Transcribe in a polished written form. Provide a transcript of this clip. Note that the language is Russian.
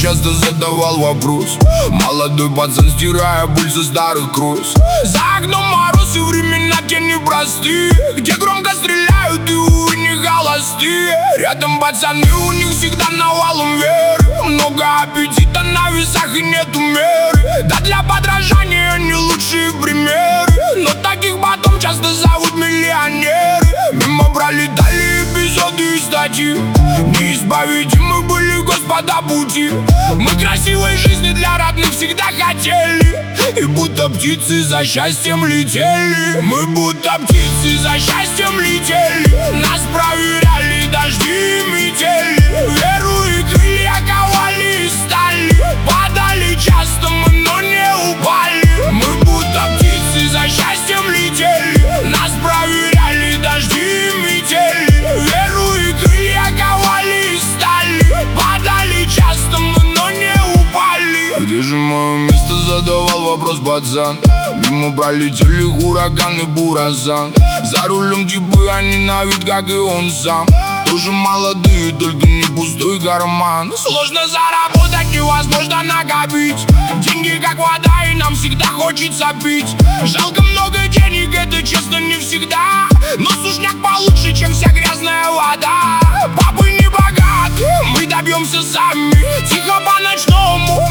часто задавал вопрос. Молодой пацан, стирая боль со старых кросс. За окном мороз и времена те непростые, где громко стреляют и увы не холостые. Рядом пацаны, у них всегда навалом веры, много аппетита на весах и нету меры. Да для подражания не лучшие примеры, но таких потом часто зовут миллионеры. Мимо пролетали эпизоды и статьи, неисповедимы были господа пути. Мы красивой жизни для родных всегда хотели, и будто птицы за счастьем летели. Мы будто птицы за счастьем летели, нас проверяли дожди и метели. Веру и крылья ковали из стали, падали часто мы, но не упали. Мы будто птицы за счастьем летели, нас проверяли дожди и метели. Веру и крылья ковали из стали, падали часто мы, но не упали. Где же мое место, задавал вопрос пацан. Мимо пролетели ураган и буразан. За рулем типы, они на вид, как и он сам. Тоже молодые, только не пустой карман. Сложно заработать, невозможно накопить. Деньги как вода, и нам всегда хочется пить. Жалко много денег, это честно не всегда, но сушняк получше, чем вся грязная вода. Папы не богаты, мы добьемся сами, тихо по-ночному.